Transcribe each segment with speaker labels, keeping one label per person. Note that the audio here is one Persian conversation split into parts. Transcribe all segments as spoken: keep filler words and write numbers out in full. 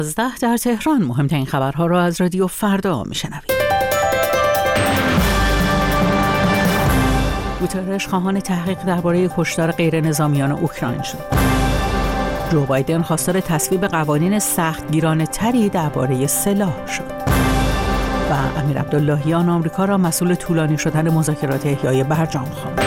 Speaker 1: در تهران مهمترین خبرها را از رادیو فردا میشنوید. گوترش خواهان تحقیق درباره کشتار غیر نظامیان اوکراین شد. جو بایدن خواستار تصویب قوانین سختگیرانه تری درباره سلاح شد. و امیر عبداللهیان آمریکا را مسئول طولانی شدن مذاکرات احیای برجام خواند.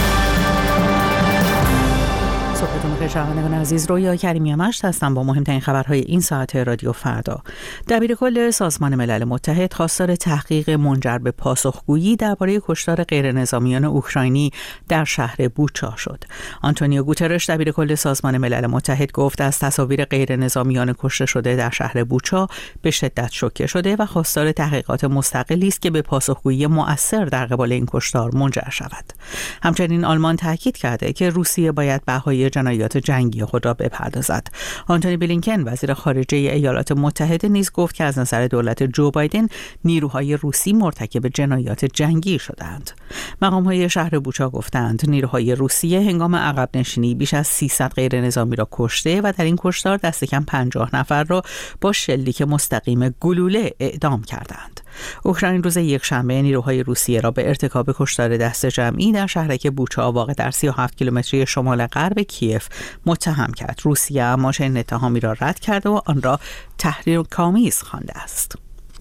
Speaker 1: صبحتون بخیر شنوندگان عزیز، رویا کریمی مشت هستم با مهمترین خبرهای این ساعت رادیو فردا. دبیرکل سازمان ملل متحد خواستار تحقیق منجر به پاسخگویی درباره کشتار غیرنظامیان اوکراینی در شهر بوچا شد. آنتونیو گوترش دبیرکل سازمان ملل متحد گفت از تصاویر غیرنظامیان کشته شده در شهر بوچا به شدت شوکه شده و خواستار تحقیقات مستقلی است که به پاسخگویی مؤثر در قبال این کشتار منجر شود. همچنین آلمان تاکید کرده که روسیه باید بهای جنایات جنگی خود را بپردازد. آنتونی بلینکن وزیر خارجه ایالات متحده نیز گفت که از نظر دولت جو بایدن نیروهای روسی مرتکب جنایات جنگی شدند. مقام‌های شهر بوچا گفتند نیروهای روسیه هنگام عقب نشینی بیش از سیصد غیر نظامی را کشته و در این کشتار دست کم پنجاه نفر را با شلیک مستقیم گلوله اعدام کردند. اوکراین روز یکشنبه نیروهای روسیه را به ارتکاب کشتار دست جمعی در شهرک بوچا واقع در سی و هفت کیلومتری شمال غرب کیف متهم کرد. روسیه اما چنین اتهامی را رد کرده و آن را تحریم‌آمیز خوانده است.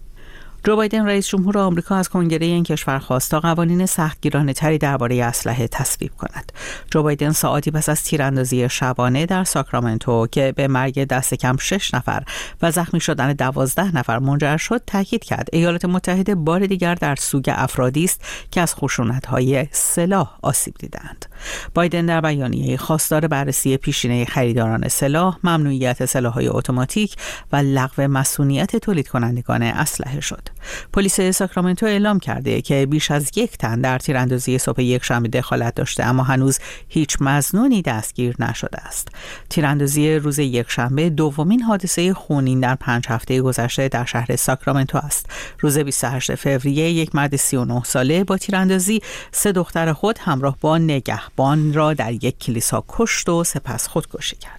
Speaker 1: جو بایدن رئیس جمهور آمریکا از کنگره این کشور خواست تا قوانین سختگیرانه تری درباره اسلحه تصویب کند. جو بایدن ساعتی پس از تیراندازی شبانه در ساکرامنتو که به مرگ دست کم شش نفر و زخمی شدن دوازده نفر منجر شد تاکید کرد ایالات متحده بار دیگر در سوگ افرادی است که از خشونت‌های سلاح آسیب دیدند. بایدن در بیانیه خواستار بررسی پیشینه خریداران سلاح، ممنوعیت سلاح‌های اتوماتیک و لغو مسئولیت تولید کنندگان اسلحه شد. پلیس ساکرامنتو اعلام کرده که بیش از یک تن در تیراندازی صبح یکشنبه دخالت داشته اما هنوز هیچ مظنونی دستگیر نشده است. تیراندازی روز یکشنبه دومین حادثه خونین در پنج هفته گذشته در شهر ساکرامنتو است. روز بیست و هشتم فوریه یک مرد سی و نه ساله با تیراندازی سه دختر خود همراه با نگهبان را در یک کلیسا کشت و سپس خودکشی کرد.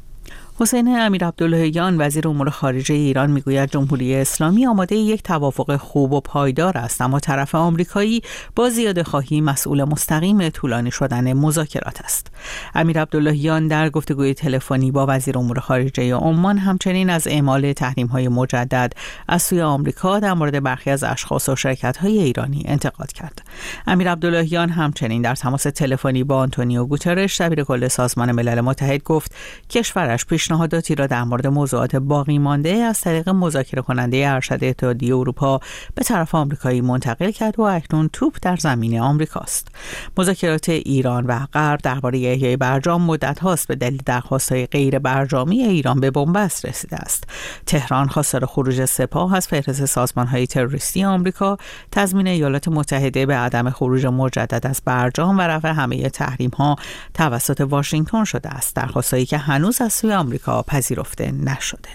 Speaker 1: حسین امیر عبداللهیان وزیر امور خارجه ایران میگوید جمهوری اسلامی آماده یک توافق خوب و پایدار است، اما طرف آمریکایی با زیاده‌خواهی مسئول مستقیم طولانی شدن مذاکرات است. امیر عبداللهیان در گفتگوی تلفنی با وزیر امور خارجه عمان همچنین از اعمال تحریم‌های مجدد از سوی آمریکا در مورد برخی از اشخاص و شرکت‌های ایرانی انتقاد کرد. امیر عبداللهیان همچنین در تماس تلفنی با آنتونیو گوترش دبیرکل سازمان ملل متحد گفت کشورش پیشنهاداتی را در مورد موضوعات باقی مانده از طریق مذاکره کننده ارشد اتحادیه اروپا به طرف آمریکایی منتقل کرد و اکنون توپ در زمین آمریکاست. مذاکرات ایران و غرب درباره احیای برجام مدت هاست به دلیل درخواست‌های غیر برجامی ایران به بنبست رسیده است. تهران خواستار خروج سپاه از فهرست سازمان‌های تروریستی آمریکا، تضمین ایالات متحده به عدم خروج مجدد از برجام و رفع همه تحریم‌ها توسط واشنگتن شده است. درخواستایی که هنوز از سوی آمریکا پذیرفته نشده.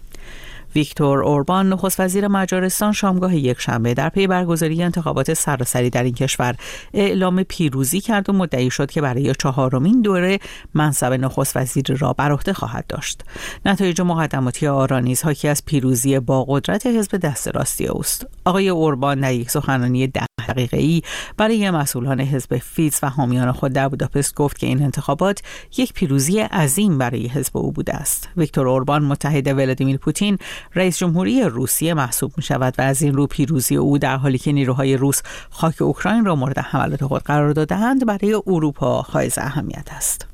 Speaker 1: ویکتور اوربان نخست وزیر مجارستان شامگاه یکشنبه در پی برگزاری انتخابات سراسری در این کشور اعلام پیروزی کرد و مدعی شد که برای چهارمین دوره منصب نخست وزیر را بر عهده خواهد داشت. نتایج مقدماتی آرا نیز حاکی از پیروزی با قدرت حزب دست راستی اوست. آقای اوربان در یک سخنرانی ده دقیقه‌ای برای مسئولان حزب فیدز و حامیان خود در بوداپست گفت که این انتخابات یک پیروزی عظیم برای حزب او بوده است. ویکتور اوربان متحد ولادیمیر پوتین رئیس جمهوری روسیه محسوب می شود و از این رو پیروزی او در حالی که نیروهای روس خاک اوکراین را مورد حملات خود قرار داده‌اند برای اروپا حائز اهمیت است.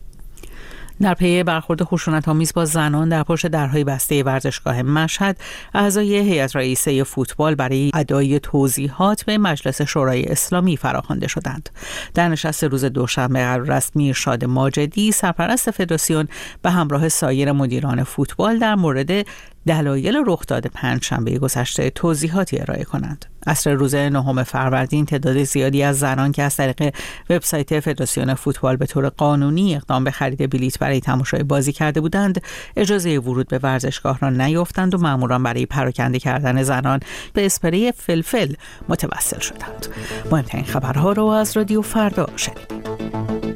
Speaker 1: در پی برخورد خشونت‌آمیز با زنان در پشت درهای بسته ورزشگاه مشهد، اعضای هیئت رئیسه فوتبال برای ادای توضیحات به مجلس شورای اسلامی فراخوانده شدند. در نشست روز دوشنبه قرار است میرشاد ماجدی سرپرست فدراسیون به همراه سایر مدیران فوتبال در مورد دلایل رخداد پنجشنبه گذشته توضیحاتی ارائه کنند. عصر روز نهم فروردین تعداد زیادی از زنان که از طریق وبسایت فدراسیون فوتبال به طور قانونی اقدام به خرید بلیط برای تماشای بازی کرده بودند، اجازه ورود به ورزشگاه را نیافتند و ماموران برای پراکنده کردن زنان به اسپری فلفل متوسل شدند. مهمترین خبرها را از رادیو فردا شنیدید.